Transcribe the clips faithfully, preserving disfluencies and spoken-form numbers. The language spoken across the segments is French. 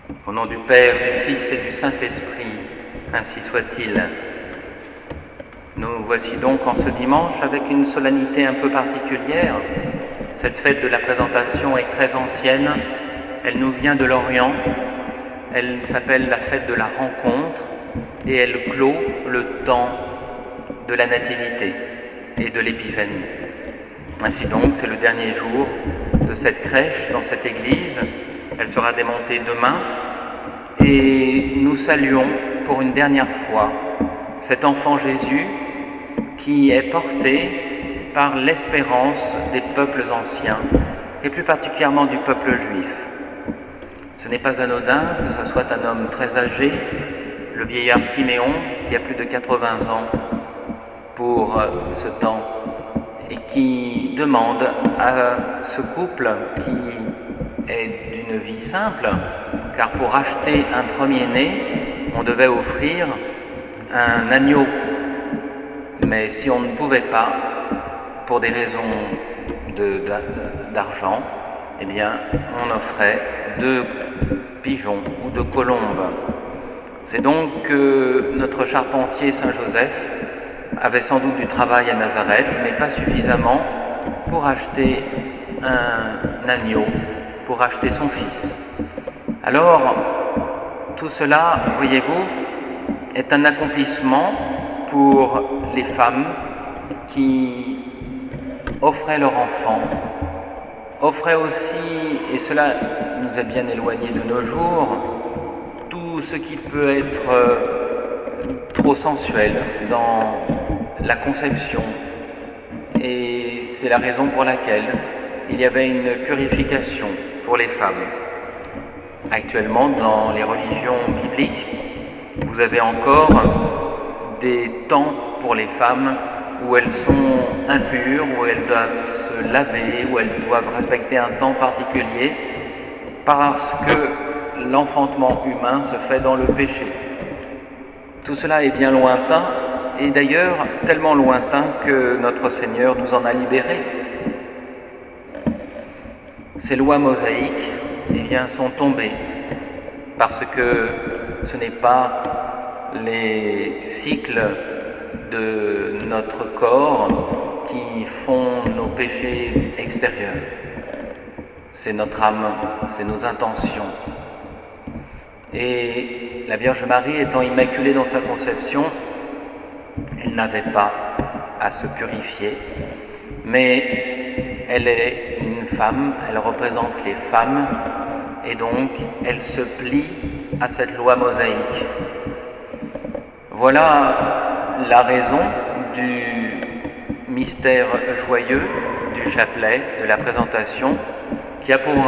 Au nom du Père, du Fils et du Saint-Esprit, ainsi soit-il. Nous voici donc en ce dimanche avec une solennité un peu particulière. Cette fête de la présentation est très ancienne, elle nous vient de l'Orient, elle s'appelle la fête de la rencontre et elle clôt le temps de la Nativité et de l'Épiphanie. Ainsi donc, c'est le dernier jour de cette crèche dans cette église. Elle sera démontée demain et nous saluons pour une dernière fois cet enfant Jésus qui est porté par l'espérance des peuples anciens et plus particulièrement du peuple juif. Ce n'est pas anodin que ce soit un homme très âgé, le vieillard Siméon, qui a plus de quatre-vingts ans pour ce temps et qui demande à ce couple qui est d'une vie simple, car pour acheter un premier-né, on devait offrir un agneau. Mais si on ne pouvait pas, pour des raisons de, d'argent, eh bien, on offrait deux pigeons ou deux colombes. C'est donc que notre charpentier Saint-Joseph avait sans doute du travail à Nazareth, mais pas suffisamment pour acheter un agneau, pour acheter son fils. Alors, tout cela, voyez-vous, est un accomplissement pour les femmes qui offraient leur enfant, offraient aussi, et cela nous a bien éloignés de nos jours, tout ce qui peut être euh, trop sensuel dans la conception. Et c'est la raison pour laquelle il y avait une purification pour les femmes. Actuellement, dans les religions bibliques, vous avez encore des temps pour les femmes où elles sont impures, où elles doivent se laver, où elles doivent respecter un temps particulier, parce que l'enfantement humain se fait dans le péché. Tout cela est bien lointain, et d'ailleurs tellement lointain que notre Seigneur nous en a libérés. Ces lois mosaïques, eh bien, sont tombées, parce que ce n'est pas les cycles de notre corps qui font nos péchés extérieurs. C'est notre âme, c'est nos intentions. Et la Vierge Marie étant immaculée dans sa conception, elle n'avait pas à se purifier, mais elle est une femme, elle représente les femmes, et donc elle se plie à cette loi mosaïque. Voilà la raison du mystère joyeux du chapelet, de la présentation, qui a pour,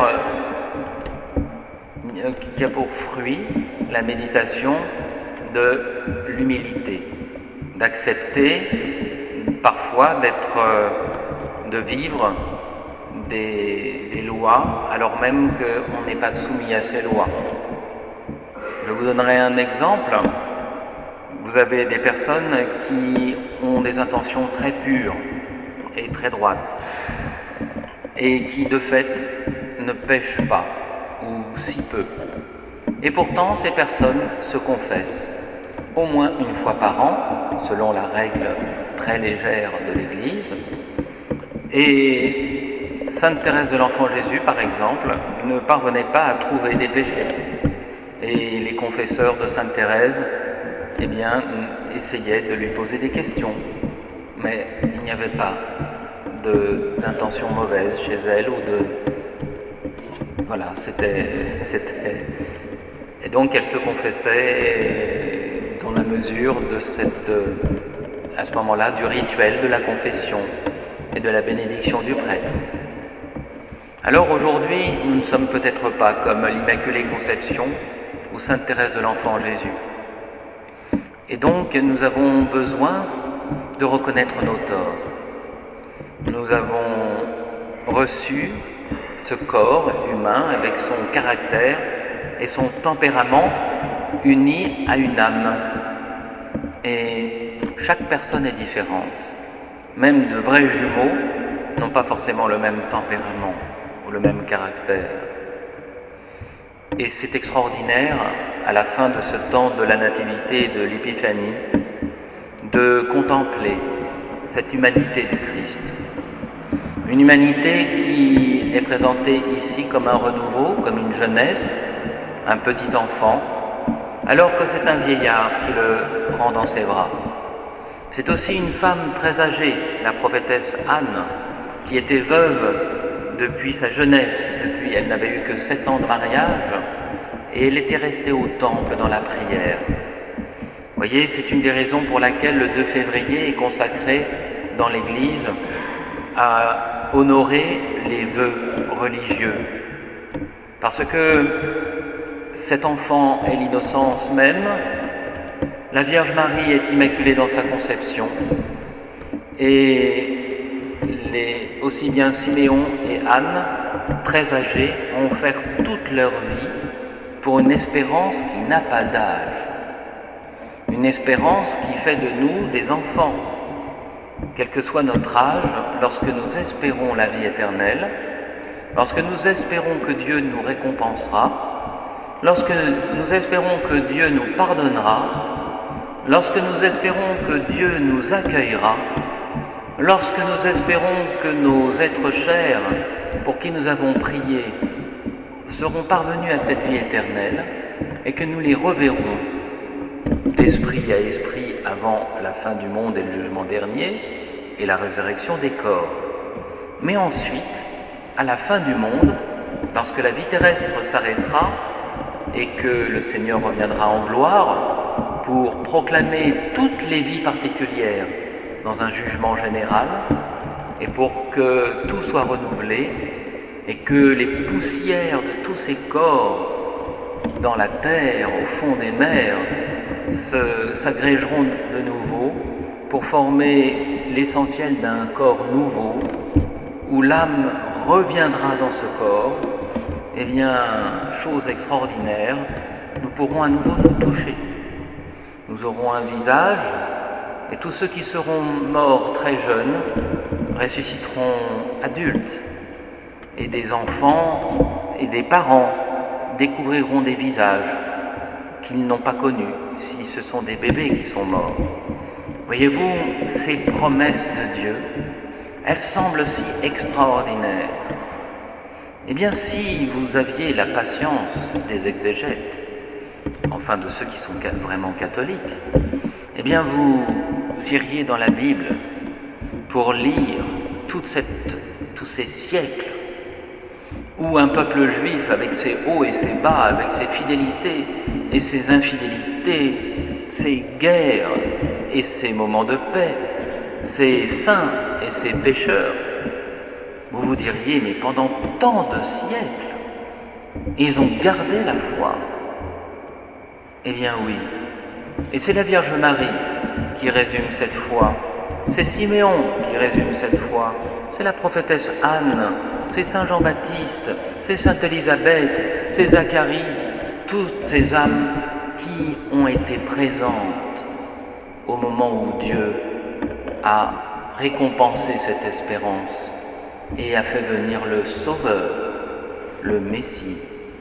qui a pour fruit la méditation de l'humilité, d'accepter parfois d'être, de vivre des, des lois alors même qu'on n'est pas soumis à ces lois. Je vous donnerai un exemple. Vous avez des personnes qui ont des intentions très pures et très droites et qui de fait ne pêchent pas ou si peu. Et pourtant ces personnes se confessent au moins une fois par an, selon la règle très légère de l'Église. Et Sainte Thérèse de l'Enfant Jésus, par exemple, ne parvenait pas à trouver des péchés. Et les confesseurs de Sainte Thérèse eh bien, essayaient de lui poser des questions. Mais il n'y avait pas d'intention mauvaise chez elle ou de... Voilà, c'était... Et donc elle se confessait dans la mesure de cette... à ce moment-là, du rituel de la confession et de la bénédiction du prêtre. Alors aujourd'hui, nous ne sommes peut-être pas comme l'Immaculée Conception ou Sainte Thérèse de l'Enfant Jésus. Et donc, nous avons besoin de reconnaître nos torts. Nous avons reçu ce corps humain avec son caractère et son tempérament unis à une âme. Et chaque personne est différente. Même de vrais jumeaux n'ont pas forcément le même tempérament ou le même caractère. Et c'est extraordinaire, à la fin de ce temps de la Nativité et de l'Épiphanie, de contempler cette humanité du Christ. Une humanité qui est présentée ici comme un renouveau, comme une jeunesse, un petit enfant, alors que c'est un vieillard qui le prend dans ses bras. C'est aussi une femme très âgée, la prophétesse Anne, qui était veuve depuis sa jeunesse, depuis elle n'avait eu que sept ans de mariage, et elle était restée au temple dans la prière. Vous voyez, c'est une des raisons pour laquelle le deux février est consacré dans l'Église à honorer les vœux religieux. Parce que cet enfant est l'innocence même, la Vierge Marie est immaculée dans sa conception, et les, aussi bien Siméon et Anne, très âgés, ont offert toute leur vie pour une espérance qui n'a pas d'âge, une espérance qui fait de nous des enfants, quel que soit notre âge, lorsque nous espérons la vie éternelle, lorsque nous espérons que Dieu nous récompensera, lorsque nous espérons que Dieu nous pardonnera, lorsque nous espérons que Dieu nous accueillera, lorsque nous espérons que nos êtres chers, pour qui nous avons prié, seront parvenus à cette vie éternelle et que nous les reverrons d'esprit à esprit avant la fin du monde et le jugement dernier et la résurrection des corps. Mais ensuite, à la fin du monde, lorsque la vie terrestre s'arrêtera et que le Seigneur reviendra en gloire pour proclamer toutes les vies particulières dans un jugement général et pour que tout soit renouvelé et que les poussières de tous ces corps dans la terre, au fond des mers, s'agrégeront de nouveau pour former l'essentiel d'un corps nouveau où l'âme reviendra dans ce corps. Eh bien, chose extraordinaire, nous pourrons à nouveau nous toucher. Nous aurons un visage et tous ceux qui seront morts très jeunes ressusciteront adultes. Et des enfants et des parents découvriront des visages qu'ils n'ont pas connus, si ce sont des bébés qui sont morts. Voyez-vous, ces promesses de Dieu, elles semblent si extraordinaires. Eh bien, si vous aviez la patience des exégètes, enfin de ceux qui sont vraiment catholiques, eh bien vous iriez dans la Bible pour lire toute cette, tous ces siècles où un peuple juif, avec ses hauts et ses bas, avec ses fidélités et ses infidélités, ses guerres et ses moments de paix, ses saints et ses pécheurs, vous vous diriez, mais pendant tant de siècles, ils ont gardé la foi. Eh bien oui, et c'est la Vierge Marie qui résume cette foi. C'est Siméon qui résume cette foi, c'est la prophétesse Anne, c'est Saint Jean-Baptiste, c'est Sainte Élisabeth, c'est Zacharie, toutes ces âmes qui ont été présentes au moment où Dieu a récompensé cette espérance et a fait venir le Sauveur, le Messie,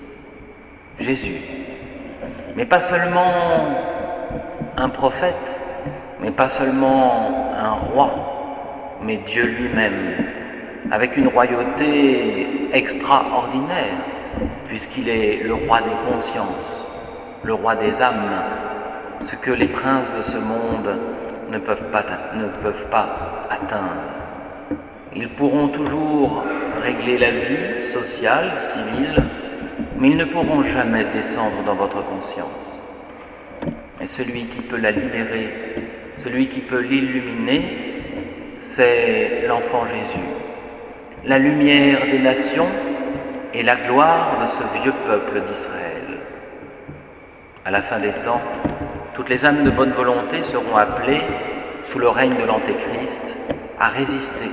Jésus. Mais pas seulement un prophète, mais pas seulement un roi, mais Dieu lui-même, avec une royauté extraordinaire, puisqu'il est le roi des consciences, le roi des âmes, ce que les princes de ce monde ne peuvent pas, ne peuvent pas atteindre. Ils pourront toujours régler la vie sociale, civile, mais ils ne pourront jamais descendre dans votre conscience. Et celui qui peut la libérer, celui qui peut l'illuminer, c'est l'enfant Jésus, la lumière des nations et la gloire de ce vieux peuple d'Israël. À la fin des temps, toutes les âmes de bonne volonté seront appelées, sous le règne de l'Antéchrist, à résister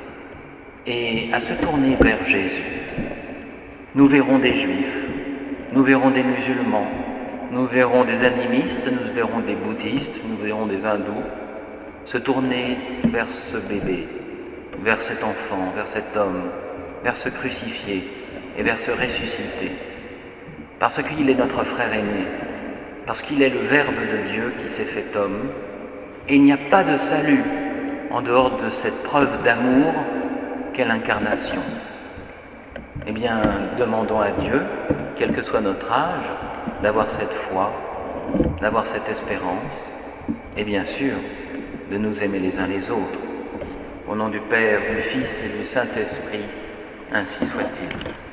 et à se tourner vers Jésus. Nous verrons des Juifs, nous verrons des musulmans, nous verrons des animistes, nous verrons des bouddhistes, nous verrons des hindous se tourner vers ce bébé, vers cet enfant, vers cet homme, vers ce crucifié et vers ce ressuscité. parce qu'il est notre frère aîné, parce qu'il est le Verbe de Dieu qui s'est fait homme, et il n'y a pas de salut en dehors de cette preuve d'amour qu'est l'incarnation. Eh bien, demandons à Dieu, quel que soit notre âge, d'avoir cette foi, d'avoir cette espérance, et bien sûr, de nous aimer les uns les autres. Au nom du Père, du Fils et du Saint-Esprit, ainsi soit-il.